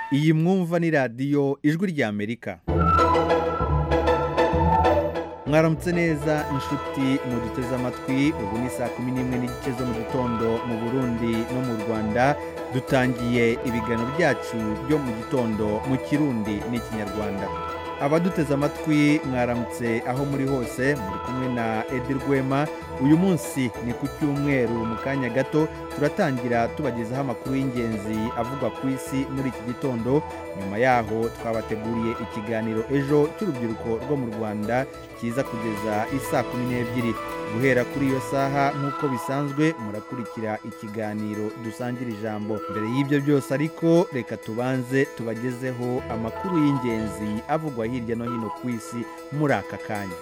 iyi mwumva ni radiyo ijwi ry'Amerika. Mwaramutse neza inshuti muduteze amatwi. Ubu ni saa 11:30 zo mu gitondo mu Burundi no mu Rwanda. Dutangiye ibiganiro byacu byo mu gitondo mu Kirundi n'Ikinyarwanda. Abaduteze amatwi mwaramutse aho muri hose, muri kumwe na Edi Rwema. Uyu munsi ni ku cyumweru, mu kanya gato turatangira tubagezaho amakuru y'ingenzi avugwa ku isi muri iki gitondo. Nyuma yaho twabateguriye ikiganiro ejo cy'urubyiruko rwo mu Rwanda kiza kugeza isaa 12. Guhera kuri iyo saha nk'uko bisanzwe murakurikira ikiganiro dusangira ijambo. Mbere y'ibyo byose ariko reka tubanze tubagezeho amakuru y'ingenzi avugwa hirya no hino ku isi muri aka kanya.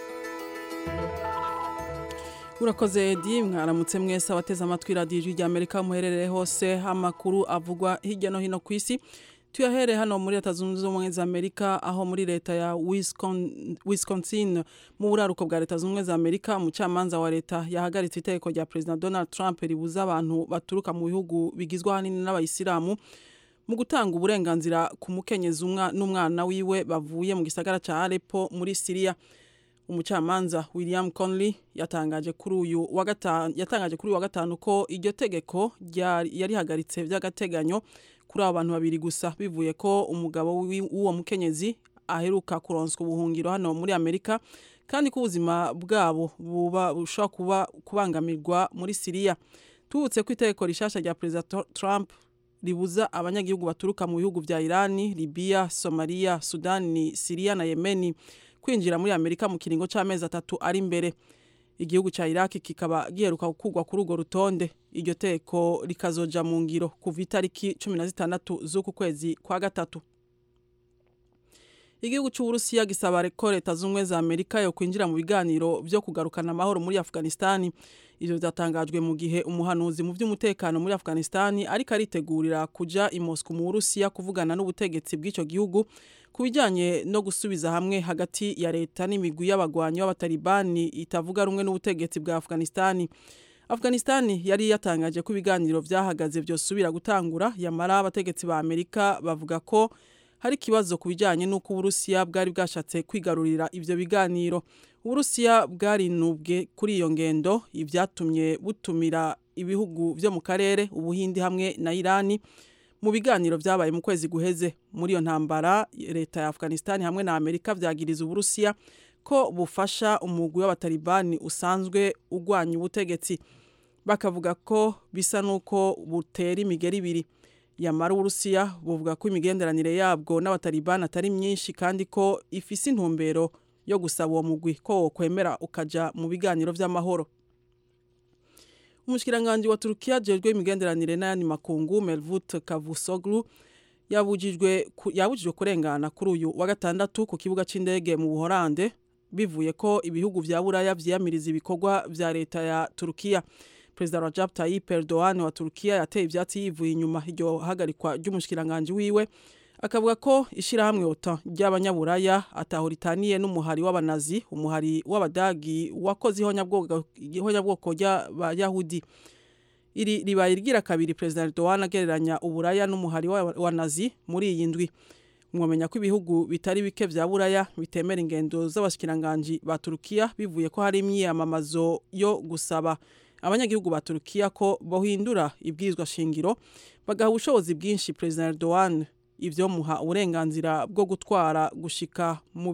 Urakoze Edi, mwaramutse mwese abateze amatwi radiyo ijwi ry'Amerika muherereye hose. Amakuru avugwa hirya no hino ku isi tuyahere hano muri Leta Zunze Ubumwe za Amerika, aho muri leta ya Wisconsin mu buraruko bwa Leta Zunze Ubumwe za Amerika umucamanza wa leta yahagaritse itegeko rya President Donald Trump ribuza abantu baturuka mu bihugu bigizwe ahanini n'abayisilamu mu gutanga uburenganzira ku mukenyezi n'umwana wiwe bavuye mu gisagara ca Aleppo muri Syria. Umucamanza William Conley yatangaje kuri uyu wa gatanu ko iryo tegeko yari hagaritse by'agateganyo kuri abantu babiri gusa, bivuye ko umugabo w'uwo mukenyezi aheruka kuronswa ubuhungiro hano muri Amerika kandi ko ubuzima bwabo bushobora kubangamirwa muri Syria. Tubutse ko itegeko rishasha rya President Trump ribuza abanyagihugu baturuka mu bihugu vya Iran, Libya, Somalia, Sudani, Syria na Yemen kwinjira muri Amerika mu kiringo c'amezi 3 ari imbere. Igihugu ca Iraq kikaba giheruka gukugwa kuri urwo rutonde. Iryo teko rikazoja mu ngiro kuva itariki 16 z'uku kwezi kwa gatatu. Igihugu c'Uburusiya gisaba ko Leta Zunze Ubumwe za Amerika yo kwinjira mu biganiro byo kugarukana amahoro muri Afghanistan. Ivyo byatangajwe mu gihe umuhanuzi mu by'umutekano muri Afghanistan ariko aritegurira kuja i Moscow mu Burusiya kuvugana n'ubutegetsi bw'ico gihugu kubijanye no gusubiza hamwe hagati ya leta n'imigwi y'abagwanyi b'abatalibani itavuga rumwe n'ubutegetsi bwa Afghanistan. Afghanistan yari yatangaje ko ibiganiro vyahagaze vyosubira gutangura, yamara abategetsi ba Amerika bavuga ko hari kibazo kubijanye n'uko Uburusiya bwari bwashatse kwigarurira ivyo biganiro. Uburusiya bwarinubwe kuri iyo ngendo, ivyatumye butumira ibihugu vyo mu karere, Ubuhindi hamwe na Irani mu biganiro vyabaye mu kwezi guheze. Muri iyo ntambara leta ya Afghanistan hamwe na Amerika vyagiriza Uburusiya ko bufasha umugwi w'abatalibani usanzwe ugwanya ubutegetsi, bakavuga ko bisa nuko butera imigeri ibiri. Yamara Uburusiya buvuga ko imigenderanire yabwo n'abatalibani atari myinshi kandi ko ifise intumbero yo gusaba uwo mugwi ko kwemera ukaja mu biganiro vy'amahoro. Umushikiranganje wa Turukiya jejwe imigenderanire n'ayandi makungu Mevlut Cavusoglu yabujijwe kurengana kuri uyu wa gatandatu ku kibuga c'indege mu Buholande, bivuye ko ibihugu vya Buraya vyiyamiriza ibikorwa vya leta ya Turukiya. President Recep Tayyip Erdogan wa Turukiya yateye ivyatsi yivuye inyuma iryo hagarikwa ry'umushikiranganje wiwe, akavuga ko ishirahamwe OTAN ry'abanyaburaya ataho ritaniye n'umuhari w'abanazi, umuhari w'abadagi wakoze ihonyabwoko ry'abayahudi. Iri ribaye rigira kabiri President Erdogan agereranya uburaya n'umuhari wa nazi muri iyi ndwi. Mwomenya ko ibihugu bitari bike vya Buraya bitemera ingendo z'abashikiranganje ba Turukiya, bivuye ko hari imyiyamamazo yo gusaba abanyagihugu ba Turukiya ko bohindura ibwirizwa shingiro bagaha ubushobozi bwinshi President Erdogan, ivyo muha uburenganzira bwo gutwara gushika mu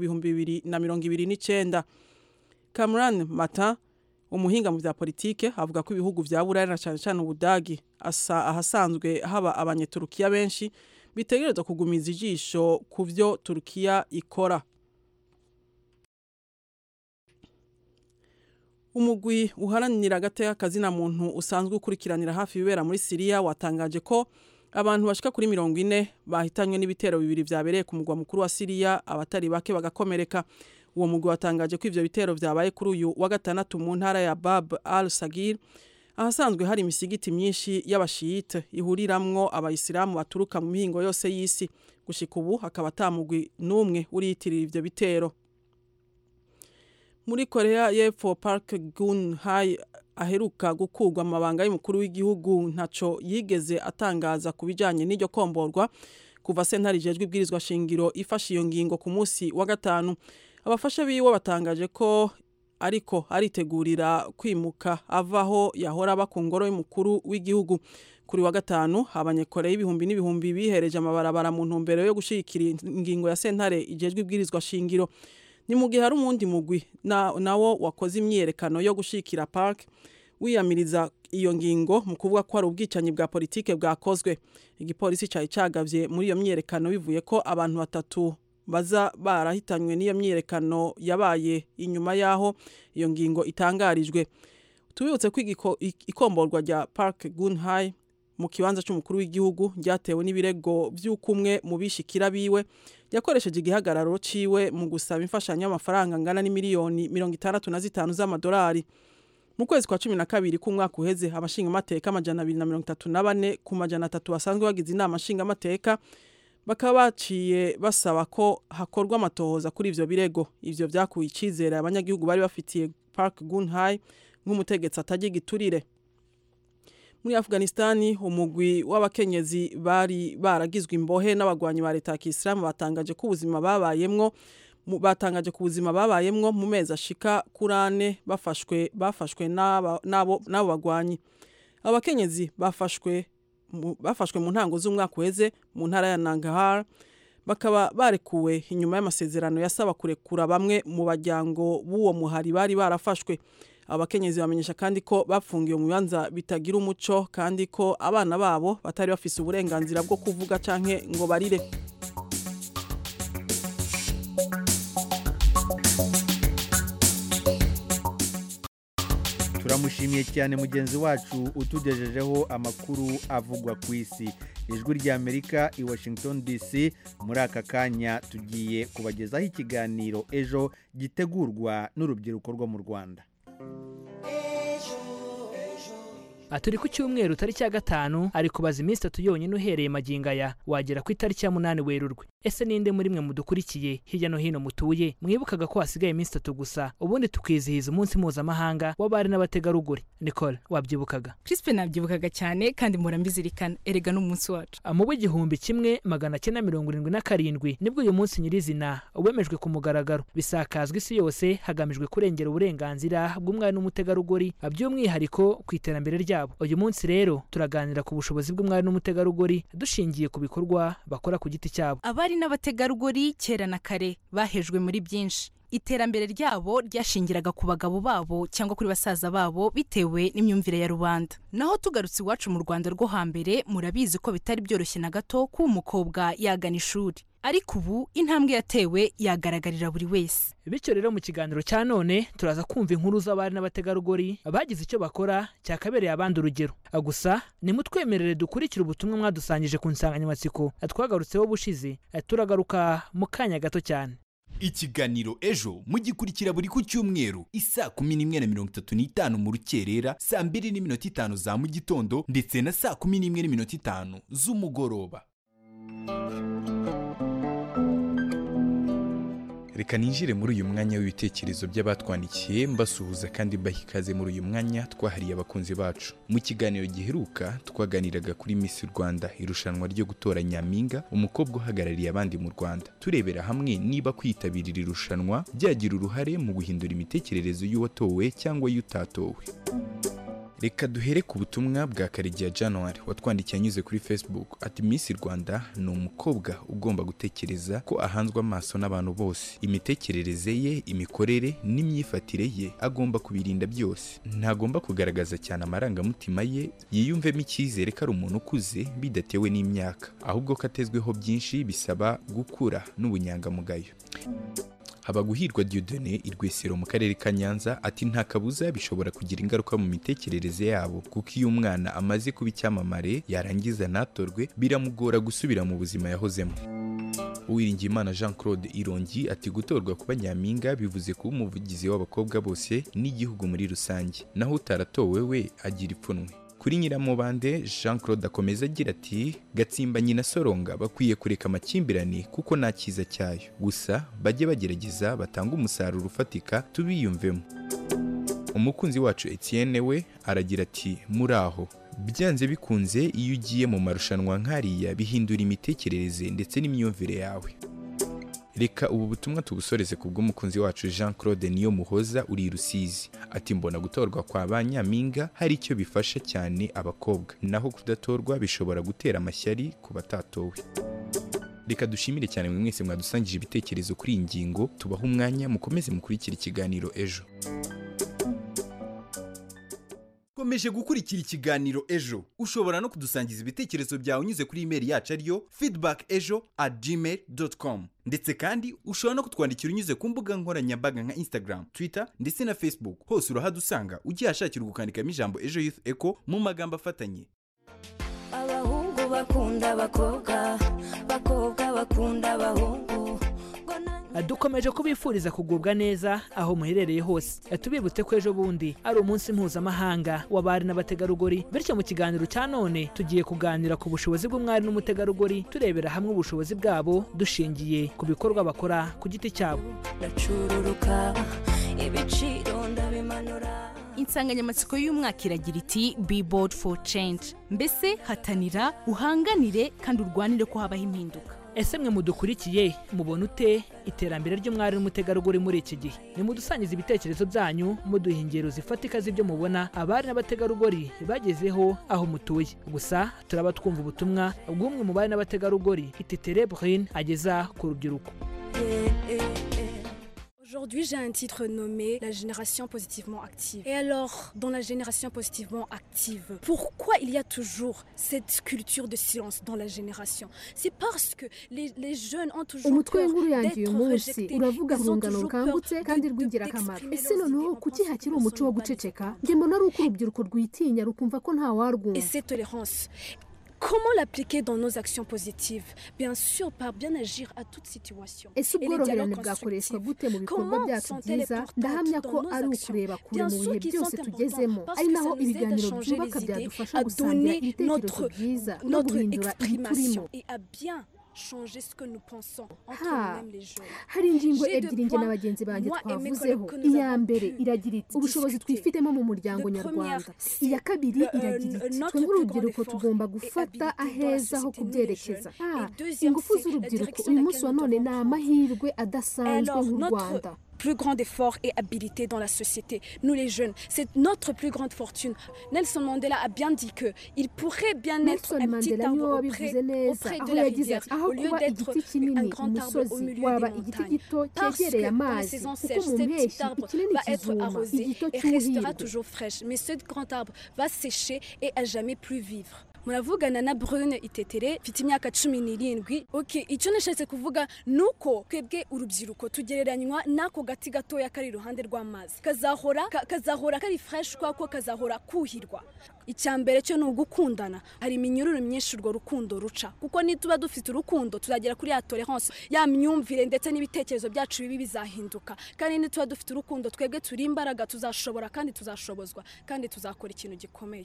2029. Cameron Mata, umuhinga mu vya politike, avuga ko ibihugu vya Buraya na cyane cyane Ubudagi ahasanzwe haba abanyeturukiya benshi bitegerezwa kugumiza ijisho ku vyo Turukiya ikora. Umugwi uharanira agateka kazina muntu usanzwe ukurikiranira hafi ibibera muri Syria watangaje ko abantu bashika kuri 40 bahitanywe n'ibitero bibiri vyabereye ku mugwa mukuru wa Syria, abatari bake bagakomereka. Uwo mugwi watangaje ko ivyo bitero vyabaye kuri uyu wa gatandatu mu ntara ya Bab al-Sagir, ahasanzwe hari imisigiti myinshi y'abashiyite ihuriramwo abayisilamu baturuka mu mihingo yose y'isi. Gushika ubu hakaba atamugwi n'umwe uriyitirira ivyo bitero. Muri Korea y'Epfo Park Geun-hye aheruka gukurwa amabanga y'umukuru w'igihugu ntaco yigeze atangaza kubijanye n'iryo komborwa kuva sentare ijejwe ibwirizwa shingiro ifashe iyo ngingo ku munsi wa gatanu. Abafasha biwe batangaje ko ariko aritegurira kwimuka avaho yahora bakungoro y'umukuru w'igihugu. Kuri wa gatanu abanyekore y'ibihumbi n'ibihumbi bihereje amabarabara mu ntumbero yo gushikira ingingo ya sentare ijejwe ibwirizwa shingiro. Ni mu gihe hari umundi mugwi nawo wakoze imyerekano yo gushikira park wiyamiriza iyo ngingo mu kuvuga ko ari ubwicanyi bwa politike bwakozwe. Igipolisi cyayi cagavye muri iyo myerekano bivuye ko abantu batatu baza barahitanywe n'iyo myerekano yabaye inyuma yaho iyo ngingo itangarijwe. Tubibutse ko ikomborwa rya Park Geun-hye mu kibanza cy'umukuru w'igihugu ryatewe n'ibirego by'ukumwe mu bishikira biwe yakoresheje igihagararo ciwe mu gusaba imfashanyo y'amafaranga angana n'imiliyoni 65 z'amadolari. Mu kwezi kwa 12 k'umwaka uheze abashinga amateka 234 ku 300 basanzwe bagize inama nshinga amateka bakaba baciye basaba ko hakorwa amatohoza kuri ivyo birego. Ivyo vyakuye icizere abanyagihugu bari bafitiye Park Geun-hye nk'umutegetsi atagigiturire. Muri Afghanistani umugwi w'abakenyezi bari baragizwe imbohe n'abagwanyi ba leta ya Islam batangaje ku buzima babayemwo mu mezi ashika kurane bafashwe n'abo bagwanyi. Abakenyezi bafashwe mu ntango z'umwaka uheze mu ntara ya Nangarhar bakaba barekuwe inyuma y'amasezerano yasaba kurekura bamwe mu bajyango b'uwo muhari bari barafashwe. Abakenyezi bamenyesha kandi ko bafungiwe mu bibanza bitagira umuco kandi ko abana babo batari bafise uburenganzira bwo kuvuga canke ngo barire. Turamushimiye cyane mugenzi wacu utugejejeho amakuru avugwa ku isi. Ijwi rya Amerika i Washington DC. Muri aka kanya tugiye kubagezaho ikiganiro ejo gitegurwa n'urubyiruko rwo mu Rwanda. Turi ku cyumweru tariki ya 5 ari kubaza iminsi 3 yonyine uhereye magingaya wagera ku itariki ya 8 Werurwe. Ese ninde muri mwe mudukurikiye hirya no hino mutuye mwibukaga ko hasigaye iminsi 3 gusa ubundi tukizihiza umunsi mpuzamahanga w'abari n'abategarugori? Nicole, wabyibukaga? Crispin nabyibukaga cyane kandi mpora mbizirikana erega n'umunsi wacu. Mu 1977 nibwo uyu munsi nyirizina wemejwe ku mugaragaro bisakazwa isi yose hagamijwe kurengera uburenganzira bw'umwana n'umutegarugori by'umwihariko ku iterambere ryabo. Uyu munsi rero turaganira ku bushobozi bw'umwana n'umutegarugori dushingiye ku bikorwa bakora ku giti cyabo. Abari n'abategarugori kera na kare bahejwe muri byinshi. Iterambere ryabo ryashingiraga ku bagabo babo cyangwa kuri basaza babo bitewe n'imyumvire ya rubanda. Naho tugarutse iwacu mu Rwanda rwo hambere murabizi ko bitari byoroshye na gato ko umukobwa yagana ishuri. Ariko ubu intambwe yatewe yagaragarira buri wese. Bityo rero mu kiganiro cya none turaza kumva inkuru z'abari n'abategarugori bagize icyo bakora cyakabereye abandi urugero. Gusa nimutwemerere dukurikira ubutumwa mwadusangije ku nsanganyamatsiko twagarutseho bushize. Turagaruka mu kanya gato cyane. Ikiganiro ejo mugikurikira buri ku cyumweru isa 11:35 mu rukerera, saa 2:05 za mu gitondo ndetse na saa 11:05 z'umugoroba. Reka ninjire muri uyu mwanya w'ibitekerezo by'abatwandikiye mbasuhuza kandi bahikaze muri uyu mwanya twahariye abakunzi bacu. Mu kiganiro giheruka twaganiraga kuri Miss Rwanda, irushanwa ryo gutora nyampinga umukobwa uhagarariye abandi mu Rwanda. Turebera hamwe niba kwitabirira irushanwa byagira uruhare mu guhindura imitekerereze y'uwatowe cyangwa y'utatowe. Reka duhere ku butumwa bwa Karegeya January watwandikiye anyuze kuri Facebook ati Miss Rwanda ni umukobwa ugomba gutekereza ko ahanzwe amaso n'abantu bose. Imitekerereze ye, imikorere n'imyifatire ye agomba kubirinda byose. Ntagomba kugaragaza cyane amarangamutima ye, yiyumvemo icyizere ko ari umuntu ukuze bidatewe n'imyaka, ahubwo ko atezweho byinshi bisaba gukura n'ubunyangamugayo. Habaguhirwa Dieudonné Irwesero mu karere ka Nyanza ati nta kabuza bishobora kugira ingaruka mu mitekerereze yabo kuko iyo umwana amaze kuba icyamamare yarangiza natorwe biramugora gusubira mu buzima yahozemo. Uwiringiyimana Jean Claude Irongi ati gutorwa kuba nyampinga bivuze kuba umuvugizi w'abakobwa bose n'igihugu muri rusange, naho utaratowe we agira ipfunwe. Kuri Nyiramubande Jean Claude akomeza agira ati Gatsimba nyina Soronga bakwiye kureka amakimbirane kuko nta cyiza cyayo, gusa bajye bagerageza batanga umusaruro ufatika tubiyumvemo. Umukunzi wacu Etienne we aragira ati muraho byanze bikunze iyo ugiye mu marushanwa nk'ariya bihindura imitekerereze ndetse n'imyumvire yawe. Reka ubu butumwa tubusoreze ku bw'umukunzi wacu Jean Claude Niyomuhoza uri i Rusizi. Ati mbona gutorwa kwa ba Nyampinga hari icyo bifasha cyane abakobwa, naho kudatorwa bishobora gutera amashyari ku batatowe. Reka dushimire cyane mwe mwese mwadusangije ibitekerezo kuri iyi ngingo, tubaha umwanya mukomeze mukurikira ikiganiro ejo. Komeje gukurikira ikiganiro ejo. Ushobora no kudusangiza ibitekerezo byawe unyuze kuri email yacu ariyo feedbackejo@gmail.com. Ndetse kandi ushobora no kutwandikira unyuze ku mbuga nkoranyambaga nka Instagram, Twitter ndetse na Facebook. Hose urahadusanga ugiye ashakira gukandikamo ijambo Ejo Youth Echo mu magambo afatanye. Abahungu bakunda abakobwa, bakobwa bakunda abahungu. Dukomeje kubifuriza kugubwa neza aho muherereye hose. Tubibutse ko ejo bundi ari umunsi mpuzamahanga w'abari n'abategarugori, bityo mu kiganiro cya none tugiye kuganira ku bushobozi bw'umwari n'umutegarugori, turebera hamwe ubushobozi bwabo dushingiye ku bikorwa bakora ku giti cyabo. Ndacururuka ibiciro ndabimanura. Insanganyamatsiko y'umwaka iragira iti Be Bold for Change. Mbese hatanira, uhanganire kandi urwanire ko habaho impinduka. Ese mwe mudukurikiye mubona ute iterambere ry'umwari n'umutegarugori muri iki gihe? Nimudusangiza ibitekerezo byanyu, muduha ingero zifatika z'ibyo mubona abari n'abategarugori bagezeho aho mutuye. Gusa turaba twumva ubutumwa bw'umwe mu bari n'abategarugori Itetere Brune ageza ku rubyiruko. Aujourd'hui, j'ai un titre nommé La génération positivement active. Et alors, dans la génération positivement active, pourquoi il y a toujours cette culture de silence dans la génération? C'est parce que les jeunes ont toujours peur d'être rejetés. Uravuga urungano rukangutse kandi rw'ingirakamaro. Ese noneho kuki hakiri umuco wo guceceka? Nge mbona ari uko urubyiruko rwitinya rukumva ko nta warwumva. Et cette tolérance, comment l'appliquer dans nos actions positives? Bien sûr, par bien agir à toute situation. Ese ubworoherane bwakoreshwa gute mu bikorwa byacu byiza? Ndahamya ko ari ukureba kure mu bihe byose tugezemo, ari naho ibiganiro byubaka byadufasha gusangira ibitekerezo byiza no guhindura ibiturimo. Changer ce que nous pensons entre nous-mêmes les jeunes. Hari ingingo ebyiri nge n'abagenzi banjye twavuzeho. Iya mbere iragira iti ubushobozi twifitemo mu muryango nyarwanda. Iya kabiri iragira iti twe nk'urubyiruko tugomba gufata aheza ho kubyerekeza. Ingufu z'urubyiruko uyu munsi wa none ni amahirwe adasanzwe nk'u Rwanda. Plus grand effort et habilité dans la société. Nous les jeunes, c'est notre plus grande fortune. Nelson Mandela a bien dit que il pourrait bien être un petit arbre auprès de la rivière au lieu d'être un grand arbre au milieu des montagnes. Parce que pendant ces saisons sèches, ce petit arbre va être arrosé et restera toujours fraîche. Mais ce grand arbre va sécher et à jamais plus vivre. Muravugana na Brune Itetere mfite imyaka 17. Okay, icyo nashatse kuvuga nuko kwebwe urubyiruko tugereranywa nako gati gatoya kari iruhande rw'amazi kazahora kari fresh kwako kazahora kuhirwa. Icyambere cyo no gukundana, hari iminyururu myinshi urwo rukundo ruca, kuko nituba dufite urukundo tuzagera kuri ya tolerance, ya myumvire ndetse n'ibitekerezo byacu bibi bizahinduka. Kandi nituba dufite urukundo twebwe turi imbaraga, tuzashobora kandi tuzashobozwa kandi tuzakora ikintu gikomeye.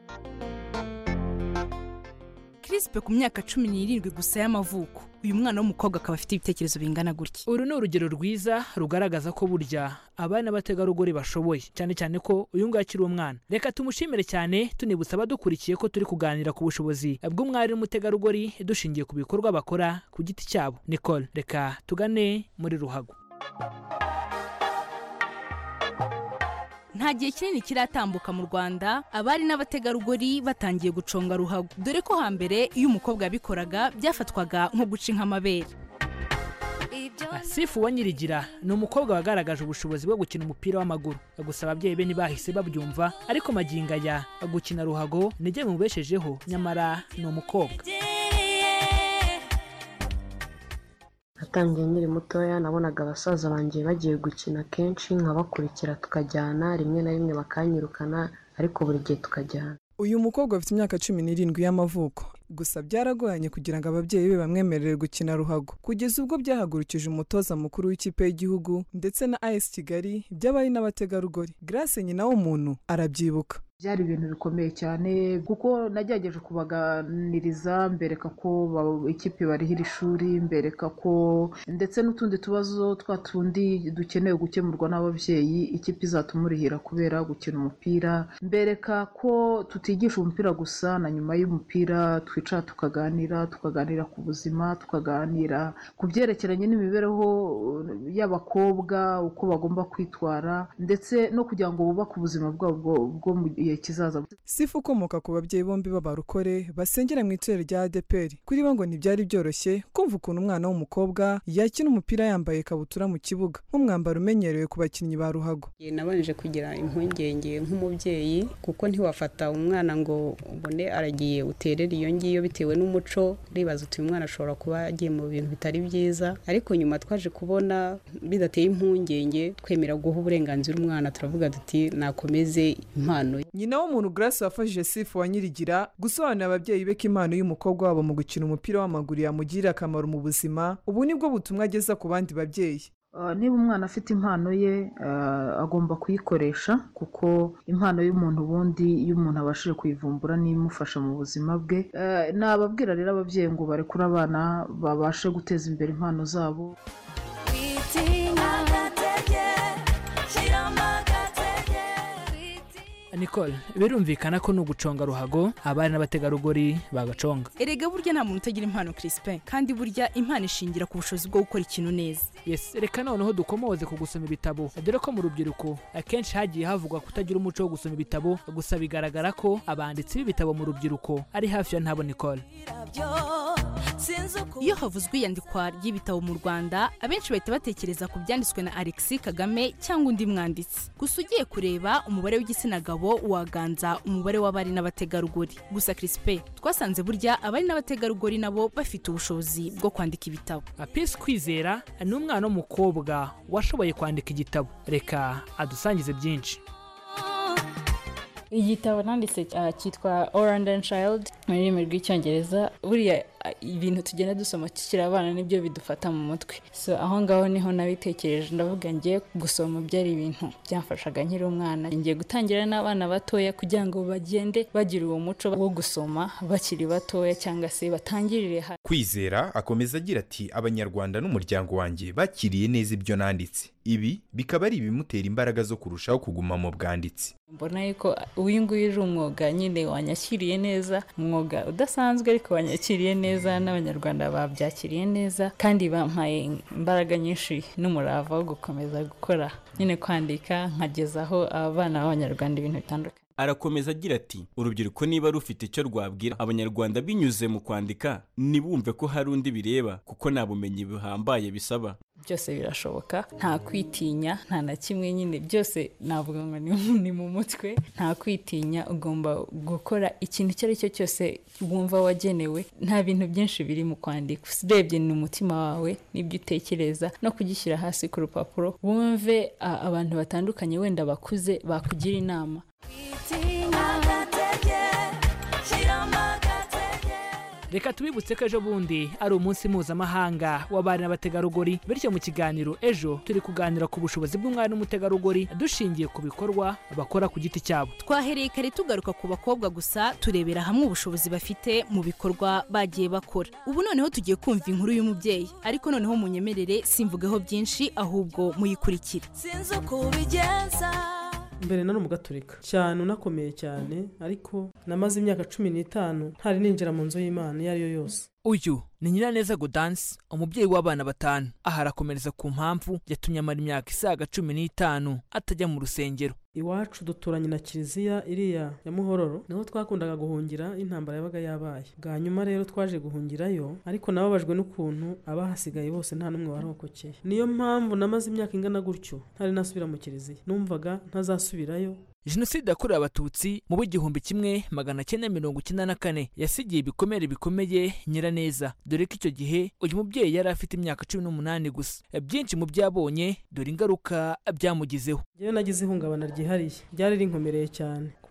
Crispe ku myaka 17 gusa y'amavuko, uyu mwana w'umukobwa akaba afite ibitekerezo bingana gutya. Uru ni urugero rwiza rugaragaza ko burya abana n'abategarugori bashoboye, cyane cyane ko uyu nguyu akiri umwana. Reka tumushimire cyane, tunibutsa abadukurikiye ko turi kuganira ku bushobozi bw'umwari n'umutegarugori dushingiye ku bikorwa bakora ku giti cyabo. Nicole, reka tugane muri Ruhago. Nta gihe kinini kiratambuka mu Rwanda abari n'abategarugori batangiye guconga ruhago, dore ko hambere iyo umukobwa yabikoraga byafatwaga nko guca nk'amabere. Sifu Wanyirigira ni umukobwa wagaragaje ubushobozi bwo gukina umupira w'amaguru. Gusa ababyeyi be ntibahise babyumva, ariko magingo aya gukina ruhago nijye mubeshejeho, nyamara ni umukobwa. Natangiye nkiri mutoya, nabonaga abasaza banjye bagiye gukina kenshi, nkabakurikira tukajyana, rimwe na rimwe bakanyirukana, ariko buri gihe tukajyana. Uyu mukobwa afite imyaka 17 y'amavuko, gusa byaragoranye kugira ngo ababyeyi be bamwemerere gukina ruhago, kugeza ubwo byahagurukije umutoza mukuru w'ikipe y'igihugu ndetse na AS Kigali by'abari n'abategarugori. Grace nyina w'umuntu arabyibuka. byari ibintu bikomeye cyane kuko nagerageje kubaganiriza mbereka ko ikipe barihira ishuri, mbereka ko ndetse n'utundi tubazo twa tundi dukeneye gukemurwa n'ababyeyi ikipe izatumurihira kubera gukina umupira, mbereka ko tutigisha umupira gusa na nyuma y'umupira twicara tukaganira ku buzima, tukaganira ku byerekeranye n'imibereho y'abakobwa uko bagomba kwitwara ndetse no kugira ngo bubake ubuzima bwabo bwo mu gihe kizaza. Sifa ukomoka ku babyeyi bombi b'abarokore basengera mu itorero rya ADEPR, kuri bo ngo ntibyari byoroshye kumva ukuntu umwana w'umukobwa yakina umupira yambaye ikabutura mu kibuga nk'umwambaro umenyerewe ku bakinnyi ba ruhago. Nabanje kugira impungenge nk'umubyeyi kuko ntiwafata umwana ngo ubone aragiye uterera iyo ngiyo bitewe n'umuco, ribaza uti umwana ashobora kuba agiye mu bintu bitari byiza, ariko nyuma twaje kubona bidateye impungenge twemera guha uburenganzira umwana, turavuga duti nakomeze impano. Nyina w'umuntu Grace wafashije Sifa wa Nyirigira gusobanurira ababyeyi be ko impano y'umukobwa wabo mu gukina umupira w'amaguru yamugirira akamaro mu buzima, ubu nibwo butumwa ageza ku bandi babyeyi. Niba umwana afite impano ye agomba kuyikoresha kuko impano y'umuntu ubundi iyo umuntu abashije kuyivumbura n'imufasha mu buzima bwe. Nababwira rero ababyeyi ngo barekure abana babashe guteza imbere impano zabo. Nicole, birumvikana ko nuguconga ruhago abari n'abategarugori bagaconga. Erega burya nta muntu utagira impano Crispin, kandi burya impano ishingira ku bushobozi bwo gukora ikintu neza. Yes, reka noneho dukomoze ku gusoma ibitabo. Dore ko mu rubyiruko akenshi hagiye havugwa kutagira umuco wo gusoma ibitabo, gusa bigaragara ko abanditsi b'ibitabo mu rubyiruko ari hafi ya ntabo Nicole. Iyo havuzwe iyandikwa ry'ibitabo mu Rwanda, abenshi bahita batekereza ku byanditswe na Alexis Kagame cyangwa undi mwanditsi. Gusa ugiye kureba umubare w'igitsina gabo waganza umubare w'abari n'abategarugori. Gusa Crispin, twasanze burya abari n'abategarugori nabo bafite ubushobozi bwo kwandika ibitabo. Peace Kwizera ni umwana w'umukobwa washoboye kwandika igitabo. Reka adusangize byinshi. Igitabo nanditse cyitwa Orange and Child mu rurimi rw'icyongereza. Buriya ibintu tugenda dusoma tukiri abana nibyo bidufata mu mutwe, so aho ngaho niho nabitekereje, ndavuga ngiye gusoma byari ibintu byamfashaga nkiri umwana. Ngiye gutangira n'abana batoya kugira ngo bagende bagira uwo muco wo gusoma bakiri batoya cyangwa se batangirire. Kwizera akomeza agira ati abanyarwanda n'umuryango wanjye bakiriye neza ibyo nanditse, ibi bikaba ari ibimutera imbaraga zo kurushaho kuguma mu bwanditsi. Mbona yuko uyu nguyu uri umwuga nyine wanyakiriye neza, umwuga udasanzwe ariko wanyakiriye neza, n'abanyarwanda babyakiriye neza kandi bampaye imbaraga nyinshi n'umurava wo gukomeza gukora nyine kwandika nkagezaho abana b'abanyarwanda ibintu bitandukanye. Arakomeza agira ati urubyiruko niba rufite icyo rwabwira abanyarwanda binyuze mu kwandika, nibumve ko hari undi bireba kuko nta bumenyi buhambaye bisaba. Byose birashoboka, nta kwitinya, nta na kimwe, nyine byose navuga ngo ni mu mutwe. Nta kwitinya, ugomba gukora ikintu icyo ari cyo cyose wumva wagenewe. Nta bintu byinshi biri mu kwandika, urebye ni umutima wawe n'ibyo utekereza no kugishyira hasi ku rupapuro, wumve abantu batandukanye wenda bakuze bakugira inama. Reka tubibutse ko ejo bundi ari umunsi mpuzamahanga w'abari n'abategarugori, bityo mu kiganiro ejo turi kuganira ku bushobozi bw'umwari n'umutegarugori dushingiye ku bikorwa bakora ku giti cyabo. Twahereye kare tugaruka ku bakobwa gusa, turebera hamwe ubushobozi bafite mu bikorwa bagiye bakora. Ubu noneho tugiye kumva inkuru y'umubyeyi, ariko noneho munyemerere simvugeho byinshi ahubwo muyikurikire. Sinzi uko ubigenza. Mbere nari umugaturika cyane unakomeye cyane, ariko namaze imyaka 15 ntari ninjira mu nzu y'Imana iyo ari yo yose. Uyu ni Nyiraneza Gaudence, umubyeyi w'abana 5. Aha arakomereza ku mpamvu yatumye amara imyaka isaga 15 atajya mu rusengero. Iwacu duturanye na kiliziya iriya ya Muhororo, niho twakundaga guhungira intambara yabaga yabaye. Bwa nyuma rero twaje guhungirayo, ariko nababajwe n'ukuntu abahasigaye bose nta numwe warokokeye. Niyo mpamvu namaze imyaka ingana gutyo ntari nasubira mu kiliziya, numvaga ntazasubirayo. Jenoside yakorewe Abatutsi mu 1994 yasigiye ibikomere bikomeye Nyiraneza, dore ko icyo gihe uyu mubyeyi yari afite imyaka 18 gusa. Byinshi mu byabonye dore ingaruka byamugizeho. Yewe nagize ihungabana ryihariye, ryari rinkomereye cyane,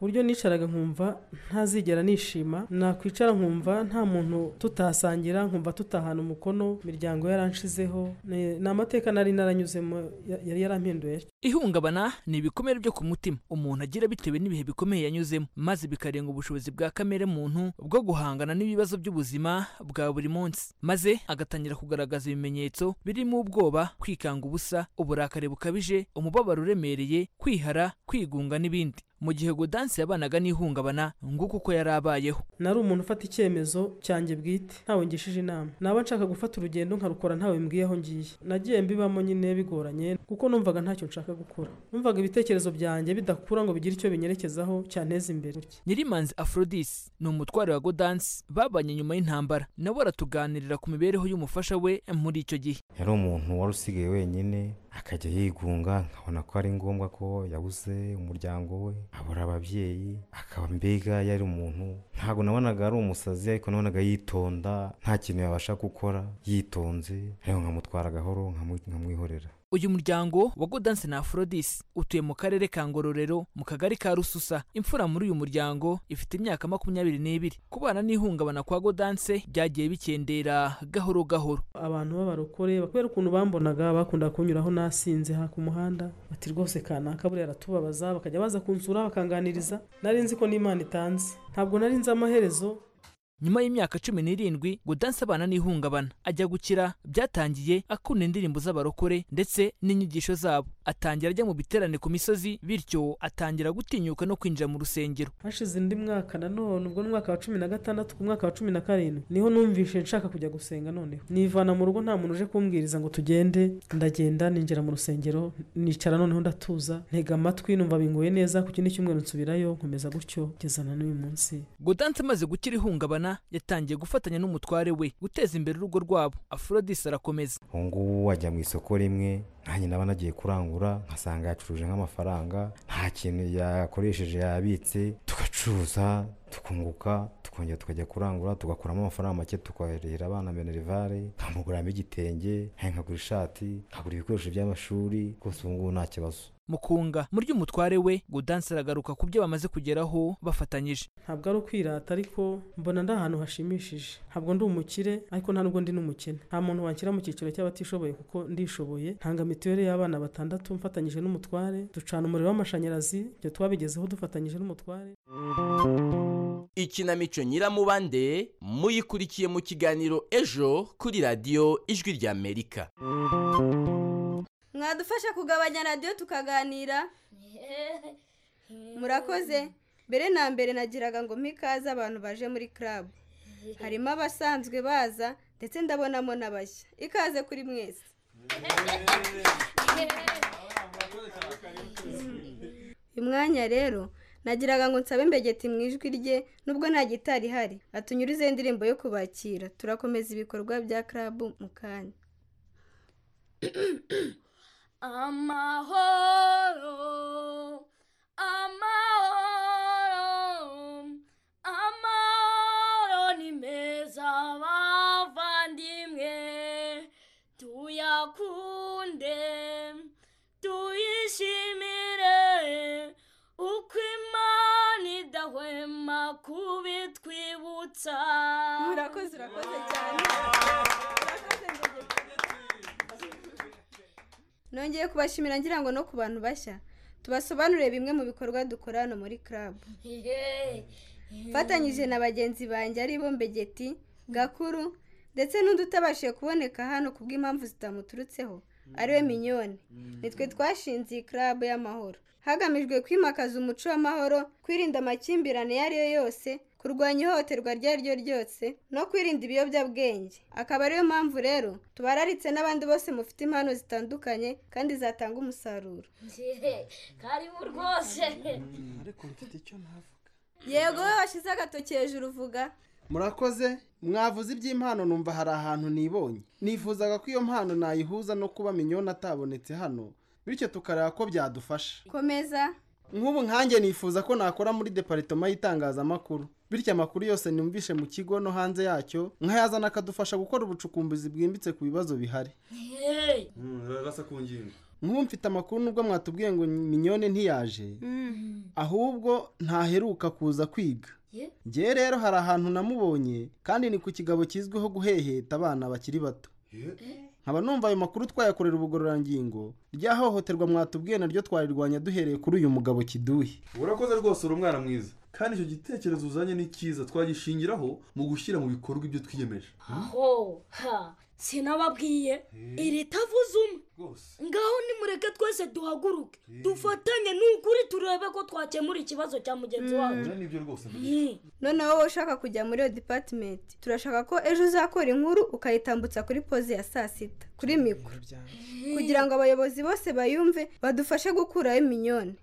uburyo nicaraga nkumva ntazigera nishima, nakwicara nkumva nta muntu tutasangira, nkumva tutahana umukono, imiryango yaranshizeho. Ni amateka nari naranyuzemo yari yarampinduye. Ihungabana ni ibikomere byo ku mutima umuntu agira bitewe n'ibihe bikomeye yanyuzemo, maze bikarenga ubushobozi bwa kamere muntu bwo guhangana n'ibibazo by'ubuzima bwa buri munsi, maze agatangira kugaragaza ibimenyetso birimo ubwoba, kwikanga ubusa, uburakari bukabije, umubabaro uremereye, kwihara, kwigunga n'ibindi. Mu gihe Gaudence yabanaga n'ihungabana nguko uko yari abayeho. Nari umuntu ufata icyemezo cyanjye bwite ntawe ngishije inama, naba nshaka gufata urugendo nkarukora ntawe mbwiye aho ngiye. Nagiye mbibamo nyine bigoranye kuko numvaga ntacyo nshaka gukora, numvaga ibitekerezo byanjye bidakura ngo bigire icyo binyerekezaho cyanteza imbere. Nyirimanzi Aphrodis ni umutware wa Gaudence babanye nyuma y'intambara, nawe aratuganirira ku mibereho y'umufasha we muri icyo gihe. Yari umuntu wari usigaye wenyine, akajya yigunga, nkabona ko ari ngombwa ko yabuze umuryango we, abura ababyeyi, akaba mbega yari umuntu ntabwo nabonaga ari umusazi, ariko nabonaga yitonda, nta kintu yabasha gukora, yitonze, ariko nkamutwara gahoro nkamwihorera. Uyu muryango wa Gaudence na Aphrodis utuye mu karere ka Ngororero mu kagari ka Rususa. Imfura muri uyu muryango ifite imyaka 22. Kubana n'ihungabana kwa Gaudence byagiye bikendera gahoro gahoro. Abantu b'abarokore kubera ukuntu bambonaga bakunda kunyuraho nasinze ha ku muhanda, bati rwose kanaka buriya aratubabaza, bakajya baza kunsura bakanganiriza. Nari nzi ko n'Imana itanze, ntabwo nari nzi amaherezo. Nyuma y'imyaka 17 Gaudence abana n'ihungabana ajya gukira, byatangiye akunda indirimbo z'abarokore ndetse n'inyigisho zabo, atangira ajya mu biterane ku misozi, bityo atangira gutinyuka no kwinjira mu rusengero. Hashize indi mwaka nanone, ubwo mwaka wa 16 ku mwaka wa 17 niho numvishe nshaka kujya gusenga. Noneho nivana mu rugo, nta muntu uje kumbwiriza ngo tugende, ndagenda ninjira mu rusengero, nicara noneho ndatuza, ntega amatwi, numva bingoye neza. Ku kindi cyumweru nsubirayo, nkomeza gutyo kugeza n'uyu munsi. Gaudence amaze gukira ihungabana yatangiye gufatanya n'umutware we guteza imbere urugo rwabo. Aphrodis arakomeza. Ngo wajya mu isoko rimwe, nanjye naba nagiye kurangura, nkasanga yacuruje nk'amafaranga, nta kintu yakoresheje yabitse, tugacuruza tukunguka, tukongera tukajya kurangura, tugakuramo amafaranga make, tukoherera abana minerivare, nkamuguramo igitenge, nkagura ishati, nkagura ibikoresho by'amashuri, rwose ubu ngubu nta kibazo. Mukunga muri y'umutware we Gaudence aragaruka ku byo bamaze kugeraho bafatanyije. Ntabwo ari ukwirata, ariko mbona ndi ahantu hashimishije. Ntabwo ndi umukire, ariko nta nubwo ndi n'umukene. Nta muntu wanshyira mu cyiciro cy'abatishoboye kuko ndishoboye. Ntanga mituweli y'abana 6 mfatanyije n'umutware, ducana umuriro w'amashanyarazi, ibyo twabigezeho dufatanyije n'umutware. Ikinamico Nyiramubande muyikurikiye mu kiganiro Ejo kuri radio Ijwi ry'Amerika. Mwadufasha kugabanya radio tukaganira? Murakoze. Mbere na mbere nagiraga ngo mpikaze abantu baje muri club. Harimo abasanzwe baza ndetse ndabonamo n'abashya. Ikaze kuri mwese. Imwanya rero nagiraga ngo nsabe Mbegeti mu ijwi rye, nubwo nta gitari hari, atunyurize indirimbo yo kubakira. Turakomeza ibikorwa bya club mu kanya. Amahoro, amahoro, amahoro ni meza bavandimwe, tuyakunde, tuyishimire, uko Imana idahwema kubitwibutsa. Murakoze cyane. Nongeye kubashimira ngira ngo no ku bantu bashya tubasobanurire bimwe mu bikorwa dukora hano muri club. Fatanyije na bagenzi banjye ari bo Mbegeti, Gakuru ndetse n'undi utabashije kuboneka hano kubw'impamvu zitamuturutseho ariwe Minyone. Nitwe twashinze iyi club y'amahoro hagamijwe kwimakaza umuco w'amahoro, kwirinda amakimbirane yari yo yose, kurwanya ihohoterwa ryo ryose no kwirinda ibiyobyabwenge. Akaba ariyo mpamvu rero tubararitse n'abandi bose mufite impano zitandukanye kandi zatanga umusaruro. Karibu rwose. Ariko mfite icyo navuga. Yego washize agatoki hejuru uvuga. Murakoze. Mwavuze iby'impano, numva hari ahantu nibonye. Nifuzaga ko iyo mpano nayihuza no kuba Minyone atabonetse hano, bityo tukareba ko byadufasha. Komeza. Nk'ubu nkanjye nifuza ko nakora muri departement y'itangazamakuru, bityo amakuru yose numvishe mu kigo no hanze yacyo nkayazana akadufasha gukora ubucukumbuzi bwimbitse ku bibazo bihari. Rasa ku ngingo. nk'ubu mfite amakuru nubwo mwatubwiye ngo minyone ntiyaje ahubwo ntaheruka kuza kwiga ngewe rero hari ahantu namubonye kandi ni ku kigabo kizwiho guheheta abana bakiri bato nkaba numva ayo makuru twayakorera ubugororangingo ryahohoterwa mwatubwiye naryo twarirwanya duhereye kuri uyu mugabo Kiduhi. urakoze rwose uri umwana mwiza kandi icyo gitekerezo uzanye ni cyiza twagishingiraho mu gushyira mu bikorwa ibyo twiyemeje. aho ha sinababwiye iri tavuze umwe ngaho nimureke twese duhaguruke dufatanye n'ukuri turebe ko twakemura ikibazo cya mugenzi wacu. noneho wowe ushaka kujya muri iyo department turashaka ko ejo uzakora inkuru ukayitambutsa kuri poze ya saa sita kuri mikoro kugira ngo abayobozi bose bayumve badufashe gukuraho minyone.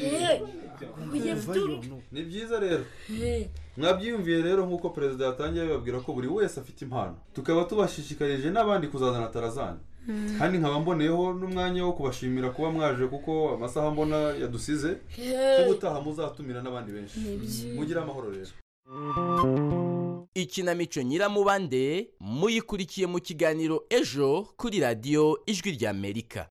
ni byiza rero mwabyiyumviye rero nk'uko perezida yatangiye bababwira ko buri wese afite impano tukaba tubashishikarije n'abandi kuzazana tarazani kandi nkaba mboneyeho n'umwanya wo kubashimira kuba mwaje kuko amasaha mbona yadusize ubutaha muzatumira n'abandi benshi mugire amahoro rero. Ikinamico Nyiramubande muyikurikiye mu kiganiro ejo kuri radiyo Ijwi ry'Amerika.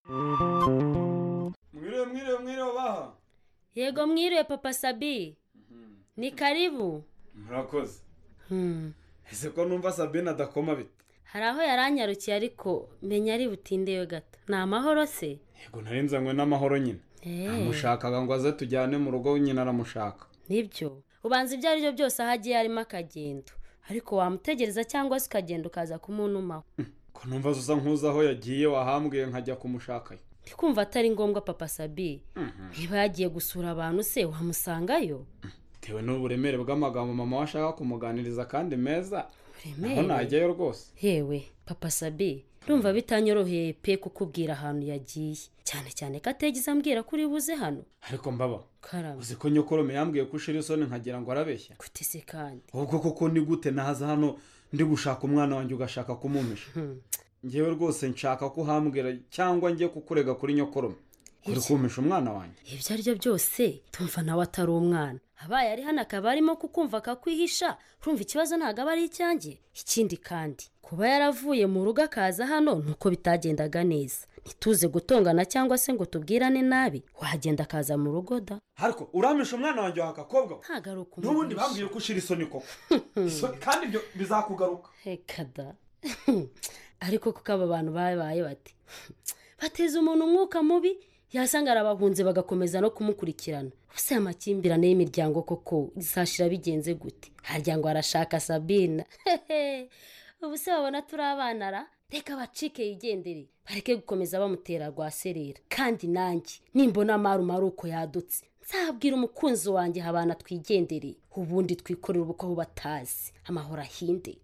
mwiriwe baha. Yego mwiriwe papa Sabi. Ni karibu. Murakoze. Ese ko numva Sabine adakoma bite? Hari aho yaranyarukiye ariko menya ari butindeyo gato. Ni amahoro se? Yego narinzanywe n'amahoro nyine. Amushakaga ngo aze tujyane mu rugo nyine aramushaka. Nibyo. Ubanza ibyo ari byo byose ahagiye harimo akagendo. Ariko wamutegereza cyangwa se ukagenda ukaza kumunumaho. Ko numva uza nkuza aho yagiye wahambwiye nkajya kumushakayo. Ndikumva atari ngombwa papa Sabi. Niba yagiye gusura abantu se wamusangayo? Tewe n'uburemere bw'amagambo mama washaka kumuganiriza kandi meza. Aho najyayo rwose. Yewe papa Sabi ndumva bitanyoroheye pe kukubwira ahantu yagiye cyane cyane ko ategeze ambwira kuri buze hano. Ariko mbaba uzi ko nyokorome yambwiye ko ushira isoni nkagira ngo arabeshya. Gute se kandi? Ubwo koko ni gute naza hano ndi gushaka umwana wanjye ugashaka kumumisha? Ngewe rwose nshaka ko uhambwira cyangwa ngiye kukurega kuri nyokorome kuri kumisha umwana wanjye. Ibyo ari byo byose tumva nawe atari umwana. Abaye ari hano akaba arimo kukumva akakwihisha urumva ikibazo ntabwo aba ari icyanjye. Ikindi kandi kuba yaravuye mu rugo akaza hano nuko bitagendaga neza. Ntituze gutongana cyangwa se ngo tubwirane nabi wagenda akaza mu rugo da. Ariko uramisha umwana wanjye wakakobwa ntagaruka n'ubundi bambwiye ko ushira isoni koko kandi ibyo bizakugaruka. Heka da. Ariko kuko aba bantu babaye bati bateza umuntu umwuka mubi yasanga arabahunze bagakomeza no kumukurikirana. Use amakimbirane y'imiryango koko izashira bigenze gute? Harya ngo arashaka Sabine. Ubu se babona turi abana ra? Reka bacike yigendere bareke gukomeza bamutera rwaserera. Kandi nanjye nimbona maru uko yadutse nzabwira umukunzi wanjye habana twigendere ubundi twikorera ubuko aho batazi amahoro ahinde.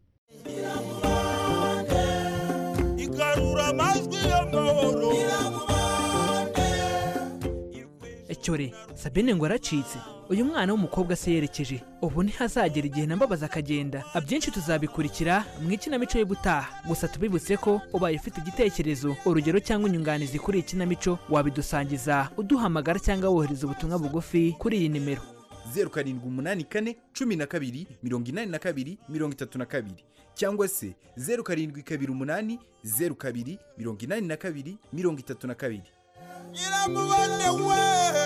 Igarura amajwi y'amahoro. Cyore Sabine ngo aracitse uyu mwana w'umukobwa se yerekeje ubu ntihazagera igihe nambabaza akagenda. Abyinshi tuzabikurikira mu ikinamico y'ubutaha. Gusa tubibutse ko ubaye ufite igitekerezo urugero cyangwa inyunganizi kuri ikinamico wabidusangiza uduhamagara cyangwa wohereza ubutumwa bugufi kuri iyi nimero 0784 12 82 32 cyangwa se 0728 02 82 32. Nyiramubande we.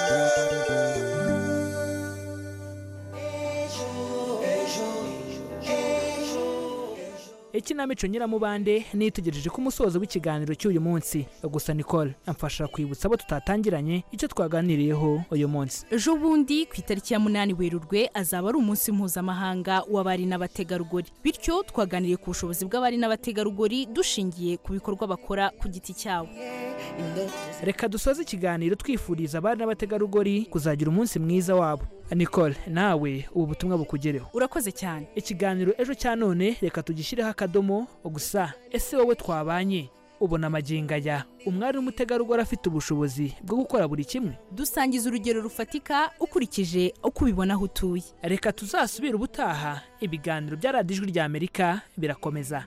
Ikinamico Nyiramubande nitegereje ku musozo w'ikiganiro cy'uyu munsi. Gusa Nicole amfasha kwibutsa abo tutatangiranye icyo twaganiriyeho uyu munsi. Ejo bundi ku itariki ya 8 Werurwe azaba ari umunsi mpuzamahanga w'abari n'abategarugori. Bityo twaganiriye ku bushobozi bw'abari n'abategarugori dushingiye ku bikorwa bakora ku giti cyabo. Reka dusoze ikiganiro twifuriza abari n'abategarugori kuzagira umunsi mwiza wabo. Nicole nawe ubu butumwa bukugereho. Urakoze cyane. Ikiganiro ejo cya none reka tugishireho akadomo. Gusa ese wowe twabanye ubona amaginga ya umwari n'umutegarugori afite ubushobozi bwo gukora buri kimwe? Dusangiza urugero rufatika ukurikije uko ubibona aho utuye. Reka tuzasubira ubutaha. Ibiganiro bya radiyo Ijwi ry'Amerika birakomeza.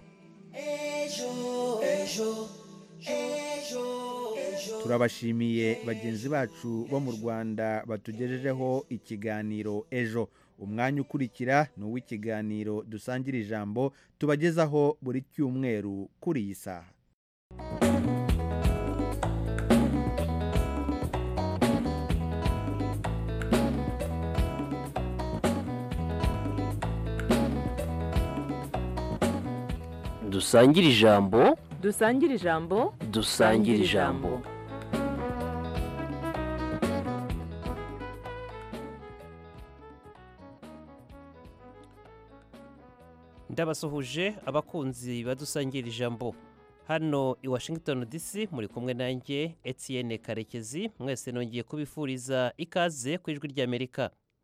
Turabashimiye bagenzi bacu bo mu Rwanda batugejejeho ikiganiro ejo. Umwanya ukurikira ni uw'ikiganiro dusangira ijambo tubagezaho buri cyumweru kuri iyi saha. dusangire ijambo dusangire ijambo dusangire ijambo. ndabasuhuje abakunzi badusangira ijambo hano i Washington DC muri kumwe nanjye Etienne Karekezi mwese nongeye kubifuriza ikaze ku ijwi ry'Amerika.